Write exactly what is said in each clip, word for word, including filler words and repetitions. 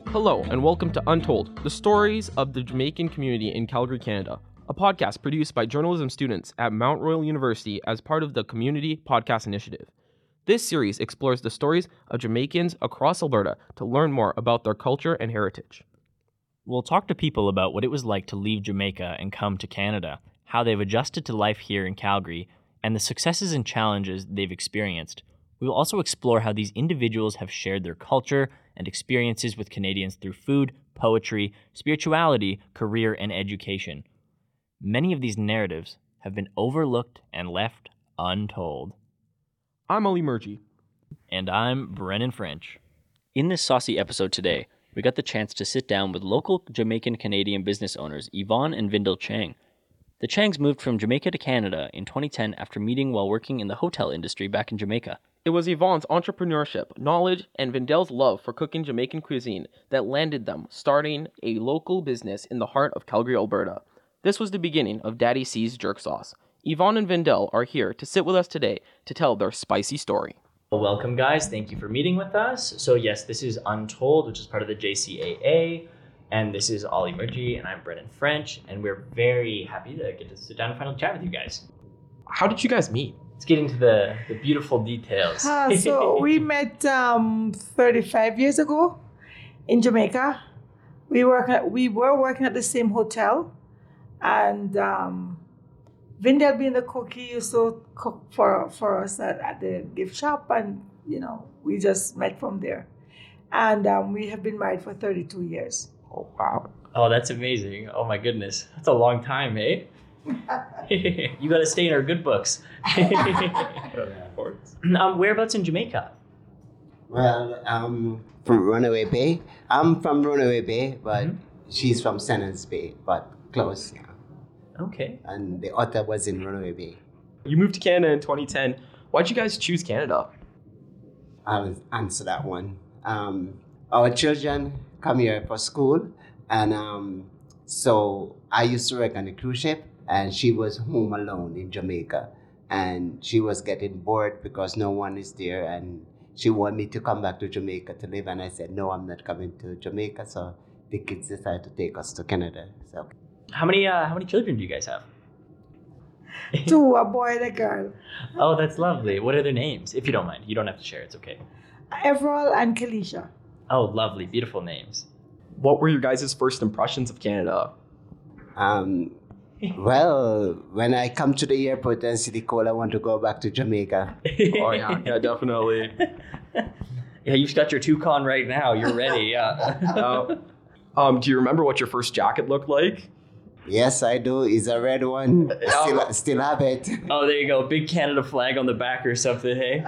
Hello, and welcome to Untold, the stories of the Jamaican community in Calgary, Canada, a podcast produced by journalism students at Mount Royal University as part of the Community Podcast Initiative. This series explores the stories of Jamaicans across Alberta to learn more about their culture and heritage. We'll talk to people about what it was like to leave Jamaica and come to Canada, how they've adjusted to life here in Calgary, and the successes and challenges they've experienced. We will also explore how these individuals have shared their culture and experiences with Canadians through food, poetry, spirituality, career, and education. Many of these narratives have been overlooked and left untold. I'm Ali Murji. And I'm Brennan French. In this saucy episode today, we got the chance to sit down with local Jamaican-Canadian business owners Yvonne and Vindel Chang. The Changs moved from Jamaica to Canada in twenty ten after meeting while working in the hotel industry back in Jamaica. It was Yvonne's entrepreneurship, knowledge, and Vindel's love for cooking Jamaican cuisine that landed them starting a local business in the heart of Calgary, Alberta. This was the beginning of Daddy C's Jerk Sauce. Yvonne and Vindel are here to sit with us today to tell their spicy story. Well, welcome, guys. Thank you for meeting with us. So, yes, this is Untold, which is part of the J C A A, and this is Ali Murji, and I'm Brennan French, and we're very happy to get to sit down and finally chat with you guys. How did you guys meet? Let's get into the, the beautiful details. Uh, so we met um, thirty-five years ago in Jamaica. We work at, we were working at the same hotel, and um, Vindel, being the cook, he used to cook for for us at, at the gift shop, and you know we just met from there, and um, we have been married for thirty-two years. Oh wow! Oh, that's amazing! Oh my goodness, that's a long time, eh? You got to stay in our good books. um, whereabouts in Jamaica? Well, um, from Runaway Bay. I'm from Runaway Bay, but Mm-hmm. she's from Sennons Bay, but close. Yeah. Okay. And the other was in Runaway Bay. You moved to Canada in twenty ten. Why'd you guys choose Canada? I'll answer that one. Um, our children come here for school, and um, so I used to work on a cruise ship, and she was home alone in Jamaica, and she was getting bored because no one is there, and she wanted me to come back to Jamaica to live, and I said, no, I'm not coming to Jamaica, so the kids decided to take us to Canada. So, How many uh, how many children do you guys have? Two, a boy and a girl, Oh, that's lovely. What are their names? If you don't mind, you don't have to share. It's okay. Everall and Kalisha. Oh, lovely, beautiful names. What were your guys' first impressions of Canada? um, well, when I come to the airport and see the call, I want to go back to Jamaica. Oh yeah, yeah, definitely. Yeah, you've got your toucan right now. You're ready. Yeah. Uh, um, do you remember what your first jacket looked like? Yes, I do. It's a red one. Still, still have it. Oh, there you go. Big Canada flag on the back or something, hey?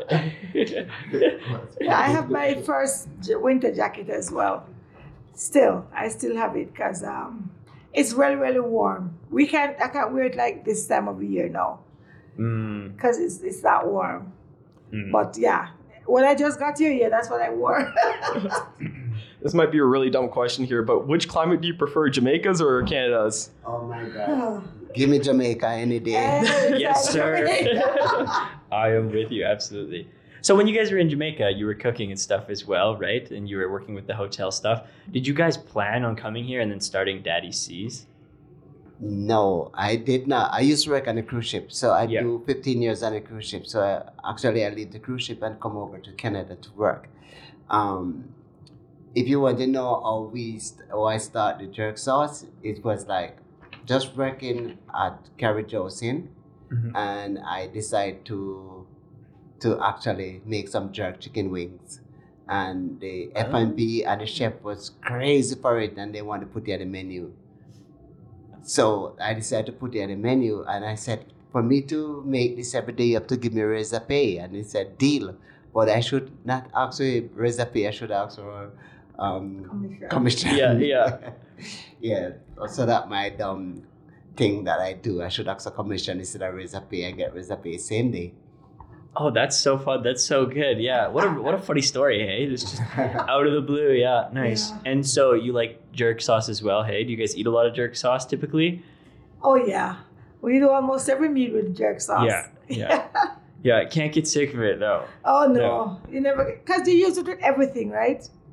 Yeah, I have my first j- winter jacket as well. Still, I still have it because um, it's really, really warm. We can't, I can't wear it like this time of the year now Mm, because it's it's that warm. mm. But yeah, when I just got here, yeah, that's what I wore. This might be a really dumb question here, but which climate do you prefer, Jamaica's or Canada's? Oh my God. Give me Jamaica any day. Yes, sir. I am with you, absolutely. So when you guys were in Jamaica, you were cooking and stuff as well, right? And you were working with the hotel stuff. Did you guys plan on coming here and then starting Daddy C's? No, I did not. I used to work on a cruise ship. So I Yeah. do fifteen years on a cruise ship. So I, actually I leave the cruise ship and come over to Canada to work. Um, if you want to know how we st- how I started the jerk sauce, it was like just working at Carrie Joe's Inn, Mhm. and I decided to to actually make some jerk chicken wings. And the F and B and the chef was crazy for it, and they wanted to put it on the menu. So I decided to put it on the menu, and I said, for me to make this every day, you have to give me a raise of pay. And he said, deal. But I should not ask for a raise of pay, I should ask for um, Commission. commission. Yeah, yeah. Yeah, so that my dumb thing that I do. I should ask a commission instead of raise of pay and get raise of pay same day. Oh, that's so fun. That's so good. Yeah. What a what a funny story, hey? It's just out of the blue. Yeah. Nice. Yeah. And so you like jerk sauce as well, hey? Do you guys eat a lot of jerk sauce typically? Oh yeah, we do almost every meal with jerk sauce. Yeah. Yeah. Yeah. I can't get sick of it though. Oh no, No. you never, because you use it with everything, right?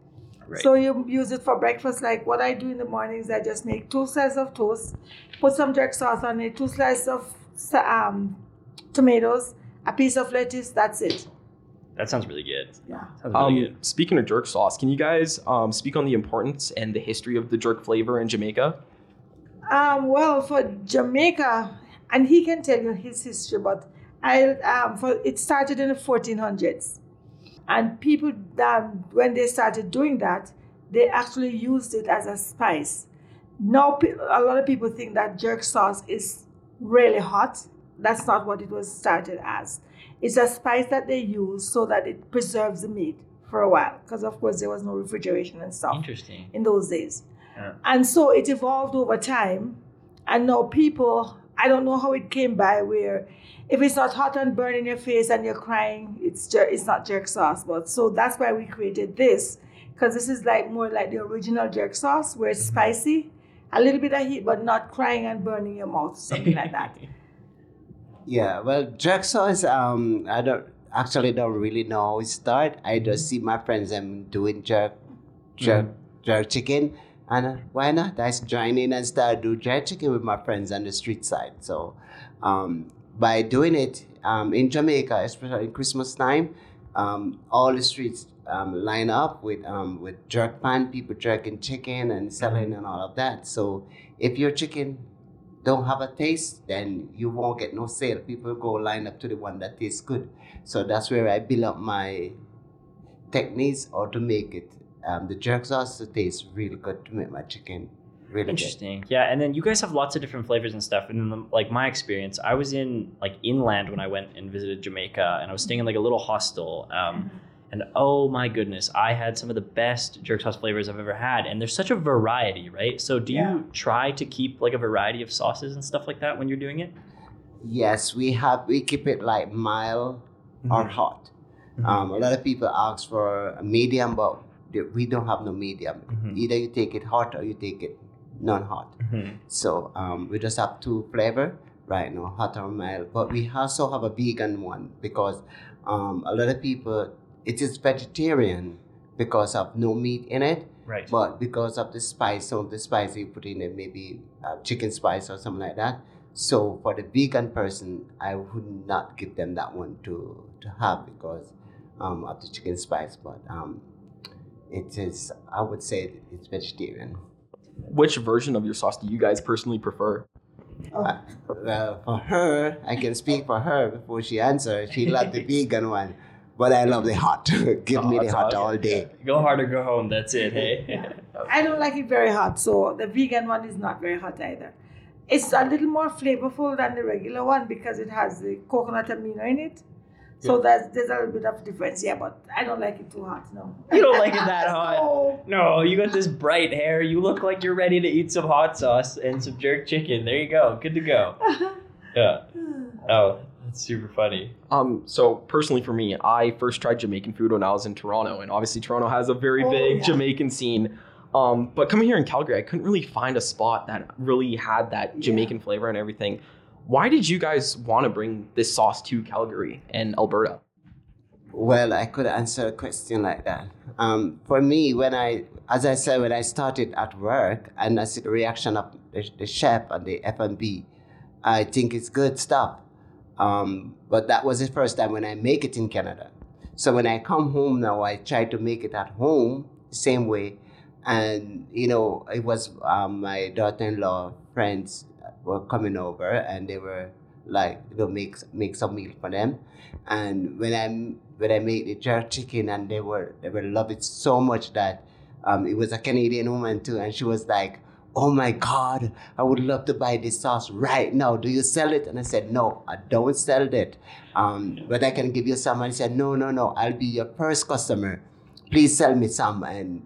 Right. So you use it for breakfast. Like what I do in the mornings, I just make two slices of toast, put some jerk sauce on it, two slices of um, tomatoes, a piece of lettuce. That's it. That sounds really good. Yeah. Sounds really Um, good. speaking of jerk sauce, can you guys um, speak on the importance and the history of the jerk flavor in Jamaica? Um, well, for Jamaica, and he can tell you his history, but I um, for it started in the fourteen hundreds, and people um, when they started doing that, they actually used it as a spice. Now, pe- a lot of people think that jerk sauce is really hot. That's not what it was started as. It's a spice that they use so that it preserves the meat for a while, because of course there was no refrigeration and stuff Interesting. in those days. Yeah. And so it evolved over time. And now people, I don't know how it came by where if it's not hot and burn in your face and you're crying, it's jer- it's not jerk sauce. But so that's why we created this, because this is like more like the original jerk sauce where it's spicy, a little bit of heat, but not crying and burning your mouth, something like that. Yeah, well, jerk sauce, um, I don't actually don't really know how it start. I just see my friends them doing jerk, jerk, jerk chicken, and uh, why not? I join in and start do jerk chicken with my friends on the street side. So, um, by doing it um, in Jamaica, especially in Christmas time, um, all the streets um, line up with um, with jerk pan, people jerking chicken and selling and all of that. So, if your chicken don't have a taste, then you won't get no sale. People go line up to the one that tastes good. So that's where I build up my techniques or to make it um, the jerk sauce to taste really good to make my chicken really Interesting. Yeah, and then you guys have lots of different flavors and stuff. And then, like my experience, I was in like inland when I went and visited Jamaica, and I was staying in like a little hostel. Um, and oh my goodness, I had some of the best jerk sauce flavors I've ever had. And there's such a variety, right? So do Yeah. you try to keep like a variety of sauces and stuff like that when you're doing it? good. Yes, we have we keep it like mild or hot. Mhm. Um, a lot of people ask for a medium, but we don't have no medium. Mhm. Either you take it hot or you take it non-hot. Mhm. So um, we just have two flavor right now, hot or mild. But we also have a vegan one because um, a lot of people, it is vegetarian because of no meat in it, Right. but because of the spice, some of the spice you put in it, maybe uh, chicken spice or something like that. So for the vegan person, I would not give them that one to, to have because um, of the chicken spice. But um, it is, I would say it's vegetarian. Which version of your sauce do you guys personally prefer? Uh, well, for her, I can speak for her before she answers. She loved the vegan one, but I love the hot. Give Oh, me the that's hot awesome. all day. Go hard or go home. That's it. Hey. I don't like it very hot, so the vegan one is not very hot either. It's a little more flavorful than the regular one because it has the coconut amino in it. So that's, there's a little bit of difference, yeah, but I don't like it too hot, no. You don't like it that hot? No. No, you got this bright hair. You look like you're ready to eat some hot sauce and some jerk chicken. There you go. Good to go. Yeah. Oh, that's super funny. Um, so personally for me, I first tried Jamaican food when I was in Toronto, and obviously Toronto has a very Oh, big yeah. Jamaican scene. Um, but coming here in Calgary, I couldn't really find a spot that really had that Jamaican flavor and everything. Why did you guys want to bring this sauce to Calgary and Alberta? Well, I could answer a question like that. Um, for me, when I, as I said, when I started at work and I see the reaction of the, the chef and the F and B, I think it's good stuff. Um, but that was the first time when I make it in Canada. So when I come home now, I try to make it at home the same way. And, you know, it was um, my daughter-in-law friends were coming over and they were like, you know, make, make some meal for them. And when I when I made the jerk chicken and they were they were love it so much that um, it was a Canadian woman too. And she was like, oh my God, I would love to buy this sauce right now. Do you sell it? And I said, no, I don't sell it. Um, but I can give you some. And he said, no, no, no, I'll be your first customer. Please sell me some. And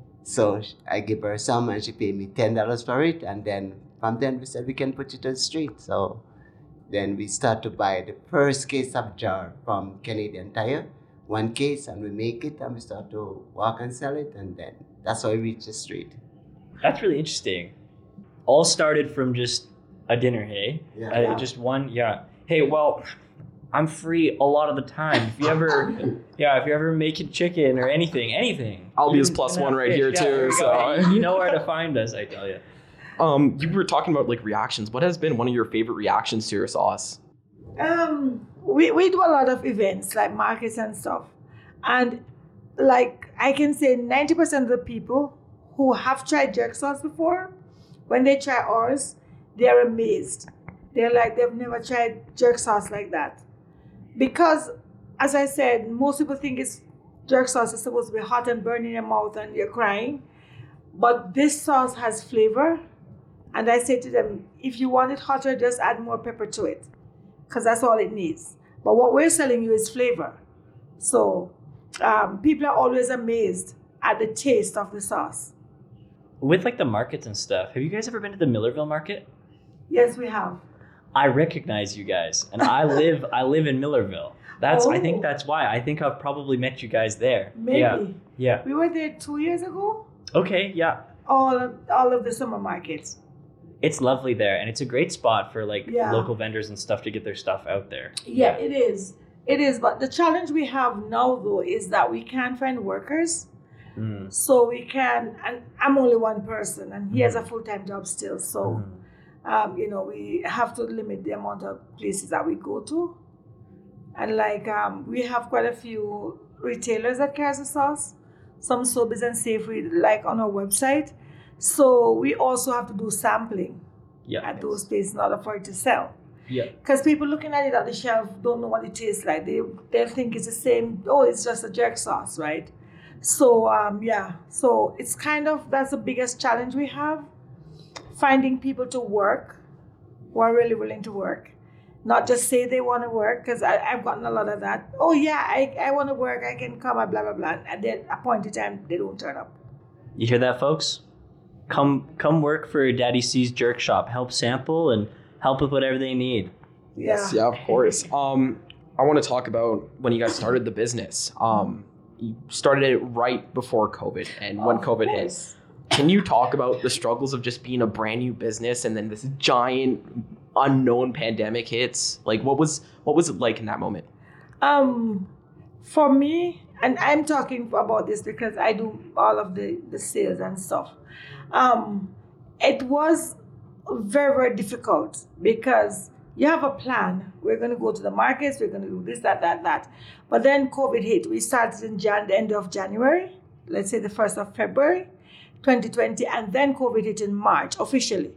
so I give her some and she paid me ten dollars for it. And then from then we said we can put it on the street. So then we start to buy the first case of jar from Canadian Tire, one case, and we make it and we start to walk and sell it. And then that's how we reach the street. That's really interesting. All started from just a dinner, hey? Yeah. Uh, Yeah. Just one, yeah. Hey, well, I'm free a lot of the time. If you ever, yeah, if you're ever making chicken or anything, anything. I'll be his plus one right here Yeah, too. you So go. You know where to find us, I tell you. Um, you were talking about like reactions. What has been one of your favorite reactions to your sauce? Um, we, we do a lot of events like markets and stuff. And like I can say ninety percent of the people who have tried jerk sauce before, when they try ours, they're amazed. They're like, they've never tried jerk sauce like that. Because, as I said, most people think it's jerk sauce is supposed to be hot and burning your mouth and you're crying. But this sauce has flavor. And I say to them, if you want it hotter, just add more pepper to it. Because that's all it needs. But what we're selling you is flavor. So um, people are always amazed at the taste of the sauce. With like the markets and stuff, have you guys ever been to the Millerville market? Yes, we have. I recognize you guys, and I live I live in Millerville. That's Oh. I think that's why. I think I've probably met you guys there. Maybe. Yeah. Yeah. We were there two years ago. Okay, yeah. All of, all of the summer markets. It's lovely there, and it's a great spot for like Yeah. local vendors and stuff to get their stuff out there. Yeah, it is. It is. But the challenge we have now, though, is that we can't find workers. Mm. So we can, and I'm only one person, and he has a full-time job still. So, Mm. um, you know, we have to limit the amount of places that we go to. And like, um, we have quite a few retailers that carry the sauce. Some Sobeys and Safeway, like on our website. So we also have to do sampling Yeah. at those places in order for it to sell. Yeah. Because people looking at it at the shelf don't know what it tastes like. They they think it's the same. Oh, it's just a jerk sauce, right? So um, yeah. So it's kind of that's the biggest challenge we have, finding people to work who are really willing to work, not just say they want to work. Because I've gotten a lot of that. Oh yeah, I, I want to work. I can come. And blah blah blah. And then at a point in time they don't turn up. You hear that, folks? Come come work for Daddy C's Jerk Shop. Help sample and help with whatever they need. Yes, yeah, of course. Um, I want to talk about when you guys started the business. Um, you started it right before COVID, and when Of COVID hit. course. Can you talk about the struggles of just being a brand new business and then this giant unknown pandemic hits? Like, what was what was it like in that moment? Um, for me, and I'm talking about this because I do all of the, the sales and stuff. Um, it was very, very difficult because you have a plan. We're going to go to the markets. We're going to do this, that, that, that. But then COVID hit. We started in Jan- the end of January, let's say the first of February, twenty twenty, and then COVID hit in March officially.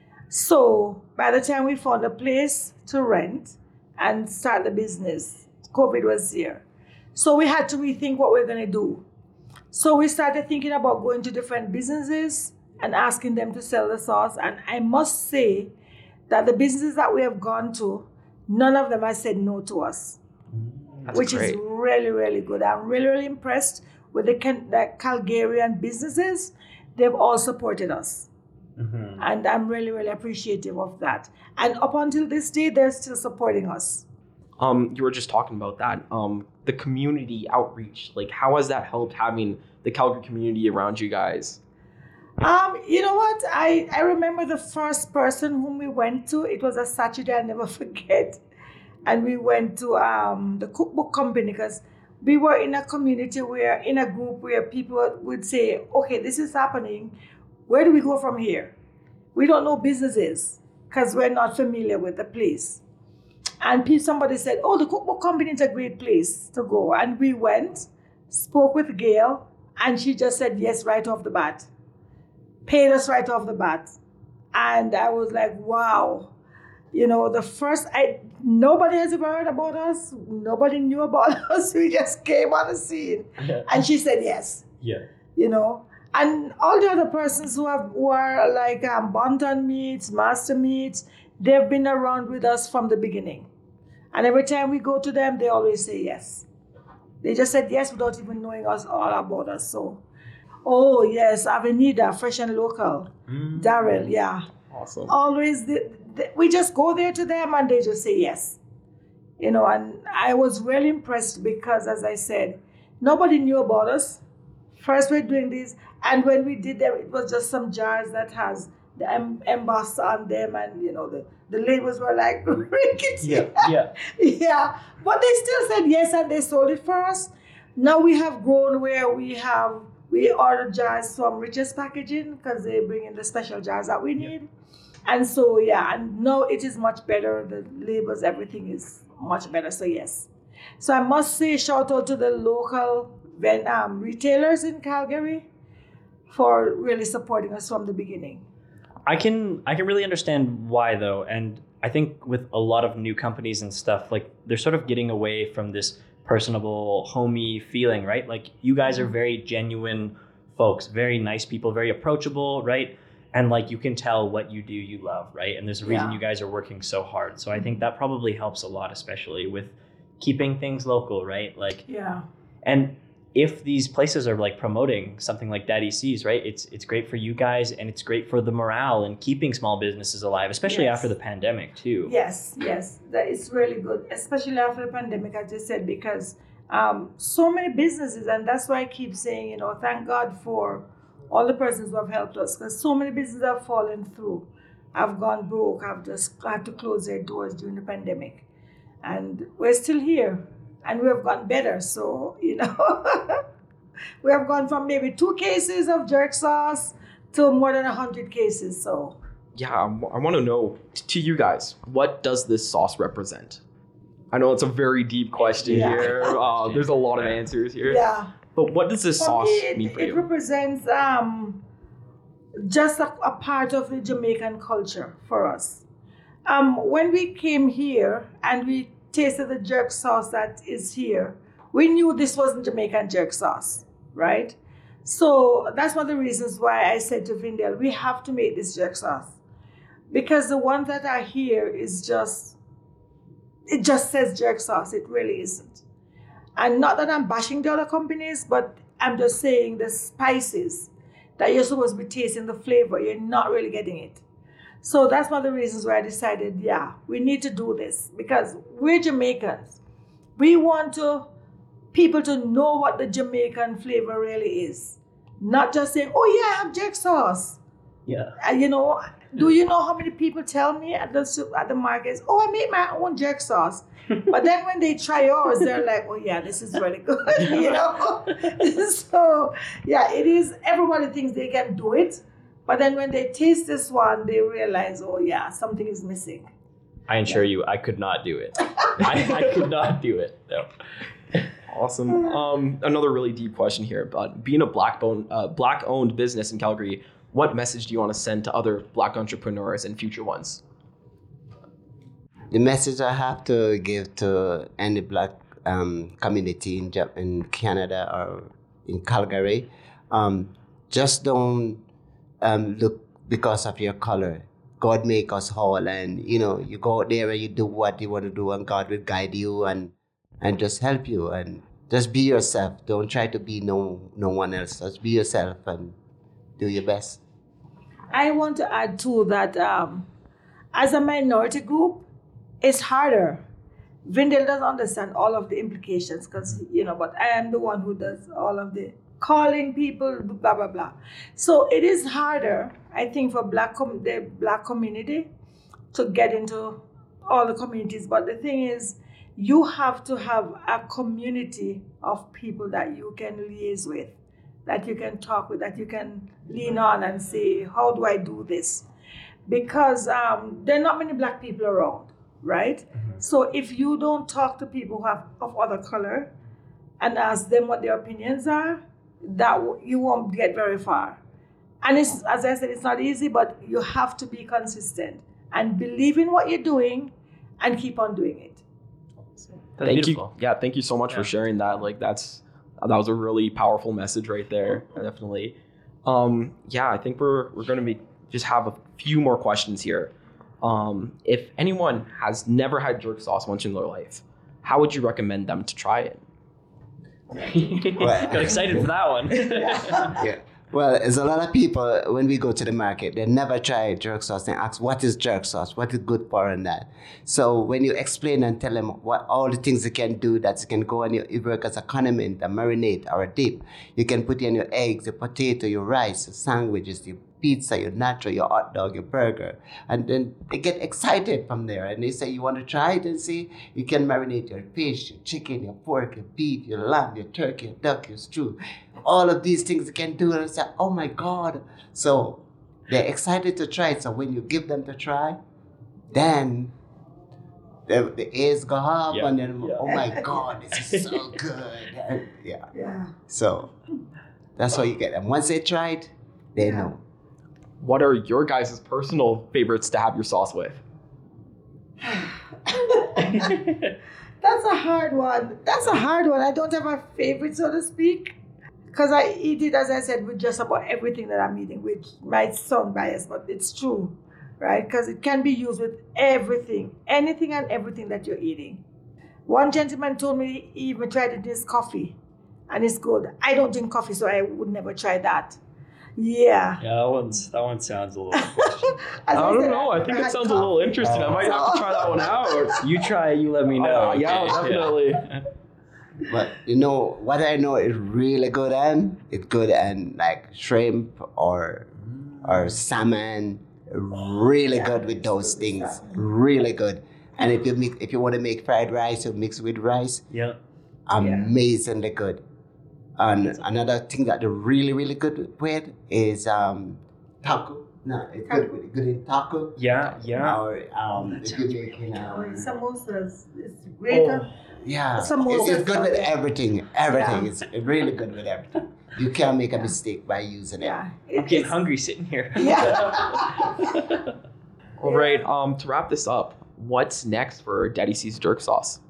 So by the time we found a place to rent and start the business, COVID was here. So we had to rethink what we're going to do. So we started thinking about going to different businesses and asking them to sell the sauce. And I must say that the businesses that we have gone to, none of them has said no to us, That's which great. is really, really good. I'm really, really impressed with the, Can- the Calgarian businesses. They've all supported us. Mm-hmm. And I'm really, really appreciative of that. And up until this day, they're still supporting us. Um, you were just talking about that. Um, the community outreach, like how has that helped having the Calgary community around you guys? Um, you know what? I, I remember the first person whom we went to. It was a Saturday I'll never forget. And we went to um, the cookbook company because we were in a community where, in a group where people would say, okay, this is happening. Where do we go from here? We don't know businesses because we're not familiar with the place. And pe- somebody said, oh, the cookbook company is a great place to go. And we went, spoke with Gail, and she just said yes right off the bat. Paid us right off the bat. And I was like, wow. You know, the first, I nobody has ever heard about us. Nobody knew about us. We just came on the scene. And she said yes. Yeah. You know, and all the other persons who have who are like um, Bonton Meats, Master Meats, they've been around with us from the beginning. And every time we go to them, they always say yes. They just said yes without even knowing us all about us. So, oh yes, Avenida, Fresh and Local, Mm. Daryl, yeah. Awesome. Always, the, the, we just go there to them and they just say yes. You know, and I was really impressed because, as I said, nobody knew about us. First we're doing this, and when we did them, it was just some jars that has the em- emboss on them, and you know the, the labels were like rickety. Yeah, yeah. Yeah, but they still said yes, and they sold it for us. Now we have grown where we have we order jars from Richest Packaging because they bring in the special jars that we need, and so yeah, and now it is much better. The labels, everything is much better. So yes, so I must say shout out to the local ven- um, retailers in Calgary for really supporting us from the beginning. I can I can really understand why though, and I think with a lot of new companies and stuff, like they're sort of getting away from this personable, homey feeling, right? Like you guys are very genuine folks, very nice people, very approachable, right? And like you can tell what you do, you love, right? And there's a reason Yeah. you guys are working so hard. So I think that probably helps a lot, especially with keeping things local, right? Like, Yeah. and if these places are like promoting something like Daddy C's, right? It's it's great for you guys, and it's great for the morale and keeping small businesses alive, especially Yes. after the pandemic too. Yes, yes, that is really good, especially after the pandemic, as I said, because um, so many businesses, and that's why I keep saying, you know, thank God for all the persons who have helped us, because so many businesses have fallen through, have gone broke, have just had to close their doors during the pandemic, and we're still here, and we have gotten better. So you know, we have gone from maybe two cases of jerk sauce to more than a hundred cases. So. Yeah, I want to know, to you guys, what does this sauce represent? I know it's a very deep question Yeah. here. Uh, there's a lot of answers here. Yeah. But what does this For sauce me, it, mean for it you? represents um, just a, a part of the Jamaican culture for us. Um, when we came here and we tasted the jerk sauce that is here, we knew this wasn't Jamaican jerk sauce, right? So that's one of the reasons why I said to Vindel, we have to make this jerk sauce. Because the ones that are here is just, it just says jerk sauce. It really isn't. And not that I'm bashing the other companies, but I'm just saying the spices that you're supposed to be tasting, the flavor, you're not really getting it. So that's one of the reasons why I decided, yeah, we need to do this. Because we're Jamaicans. We want to people to know what the Jamaican flavor really is. Not just saying, oh yeah, I have jerk sauce. Yeah. And you know, do you know how many people tell me at the soup- at the markets, oh, I made my own jerk sauce. But then when they try yours, they're like, oh yeah, this is really good, you know? So yeah, it is, everybody thinks they can do it. But then when they taste this one, they realize, oh yeah, something is missing. I assure you, I could not do it. I, I could not do it. No. Awesome. Um, another really deep question here, but being a black bone, uh, black-owned business in Calgary, what message do you want to send to other black entrepreneurs and future ones? The message I have to give to any black um, community in, Jap- in Canada or in Calgary, um, just don't um, look because of your color. God make us whole, and you know, you go out there and you do what you want to do, and God will guide you and and just help you, and just be yourself. Don't try to be no no one else. Just be yourself and do your best. I want to add too that um, as a minority group, it's harder. Vindel doesn't understand all of the implications because, you know, but I am the one who does all of the calling people, blah, blah, blah. So it is harder, I think, for black com- the black community to get into all the communities. But the thing is, you have to have a community of people that you can liaise with, that you can talk with, that you can lean on and say, how do I do this? Because um, there are not many black people around, right? Mm-hmm. So if you don't talk to people who have of other color and ask them what their opinions are, that w- you won't get very far. And it's, as I said, it's not easy, but you have to be consistent and believe in what you're doing and keep on doing it. That's thank beautiful. you. Yeah, thank you so much Yeah. for sharing that. Like that's that was a really powerful message right there. Definitely. Um, yeah, I think we're we're gonna be just have a few more questions here. Um, if anyone has never had jerk sauce once in their life, how would you recommend them to try it? Got excited for that one. Yeah. Well, there's a lot of people, when we go to the market, they never try jerk sauce. They ask, what is jerk sauce? What is good for and that? So when you explain and tell them what all the things you can do, that you can go and you, you work as a condiment, a marinade, or a dip. You can put in your eggs, your potato, your rice, your sandwiches, your pizza, your nacho, your hot dog, your burger. And then they get excited from there and they say, you want to try it? And see, you can marinate your fish, your chicken, your pork, your beef, your lamb, your turkey, your duck, your stew. All of these things you can do. And I say, oh my God. So they're excited to try it. So when you give them to try, then the, the ears go up Yeah. and then, Yeah. oh my God, this is so good. And yeah. Yeah. So that's what you get. And once they try it, they Yeah. know. What are your guys' personal favorites to have your sauce with? That's a hard one. That's a hard one. I don't have a favorite, so to speak, because I eat it, as I said, with just about everything that I'm eating, which might sound biased, but it's true, right? Because it can be used with everything, anything and everything that you're eating. One gentleman told me he even tried it in his coffee, and it's good. I don't drink coffee, so I would never try that. Yeah. Yeah, that one's that one sounds a little questionable. I As don't said, know. I I've think never it had sounds a little coffee. interesting. I might have to try that one out. You try it, you let me know. Uh, yeah, okay? definitely. But you know what I know is really good and it's good and like shrimp or or salmon, really good with those things. Really good. And if you mix, if you want to make fried rice, you mix with rice, Yeah. amazingly good. And another thing that they're really really good with is um taco. No, it's good with good in taco. Yeah, yeah. Or um, if you're making Oh, um, samosas. It's great. Oh. yeah, Samosas it's, it's good with are there. everything. Everything Yeah. is really good with everything. You can't make a mistake by using it. Yeah. I'm It- getting it's- hungry sitting here. Yeah. All right. Um, to wrap this up, what's next for Daddy C's jerk sauce?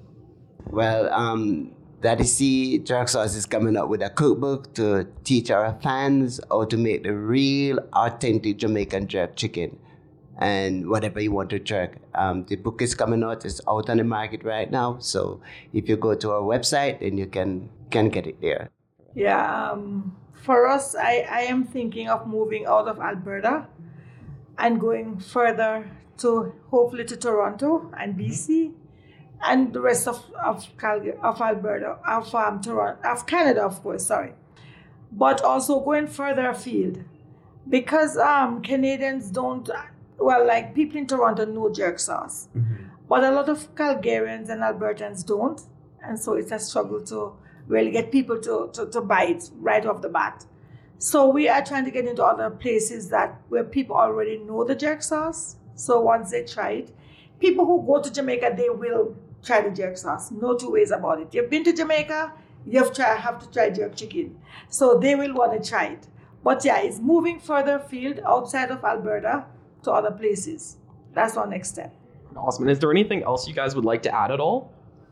Well, um, Daddy C Jerk Sauce is coming up with a cookbook to teach our fans how to make the real, authentic Jamaican jerk chicken and whatever you want to jerk. Um, the book is coming out. It's out on the market right now. So if you go to our website, then you can can get it there. Yeah, um, for us, I, I am thinking of moving out of Alberta and going further to hopefully to Toronto and B C and the rest of of, Calgary, of Alberta, of um, Toronto, of Canada, of course. Sorry, but also going further afield because um, Canadians don't well, like people in Toronto know jerk sauce, but a lot of Calgarians and Albertans don't, and so it's a struggle to really get people to, to, to buy it right off the bat. So we are trying to get into other places that where people already know the jerk sauce. So once they try it, people who go to Jamaica, they will try the jerk sauce. No two ways about it. You've been to Jamaica, you have, try, have to try jerk chicken. So they will want to try it. But yeah, it's moving further afield outside of Alberta to other places. That's our next step. Awesome. And is there anything else you guys would like to add at all?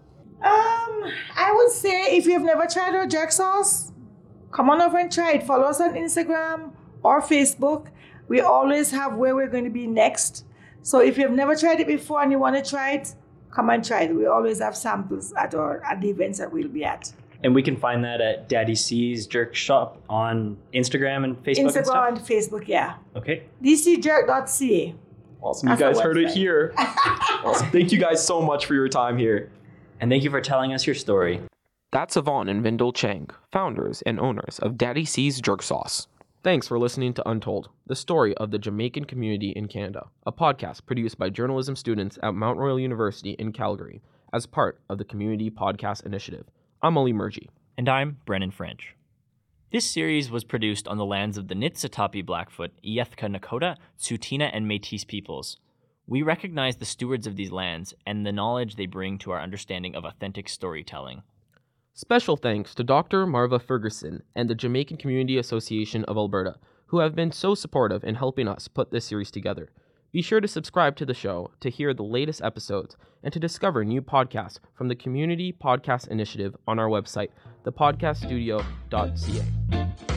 Um, I would say if you've never tried our jerk sauce, come on over and try it. Follow us on Instagram or Facebook. We always have where we're going to be next. So if you've never tried it before and you want to try it, come and try it. We always have samples at our at the events that we'll be at. And we can find that at Daddy C's Jerk Shop on Instagram and Facebook and Instagram stuff. and Facebook, yeah. Okay. d c jerk dot c a. Awesome. You That's guys our heard it website. here. Awesome. Thank you guys so much for your time here. And thank you for telling us your story. That's Yvonne and Vindal Chang, founders and owners of Daddy C's Jerk Sauce. Thanks for listening to Untold, the story of the Jamaican community in Canada, a podcast produced by journalism students at Mount Royal University in Calgary as part of the Community Podcast Initiative. I'm Ali Murji. And I'm Brennan French. This series was produced on the lands of the Niitsitapi Blackfoot, Iyethka Nakota, Tsuut'ina, and Métis peoples. We recognize the stewards of these lands and the knowledge they bring to our understanding of authentic storytelling. Special thanks to Doctor Marva Ferguson and the Jamaican Community Association of Alberta, who have been so supportive in helping us put this series together. Be sure to subscribe to the show to hear the latest episodes and to discover new podcasts from the Community Podcast Initiative on our website, the podcast studio dot c a.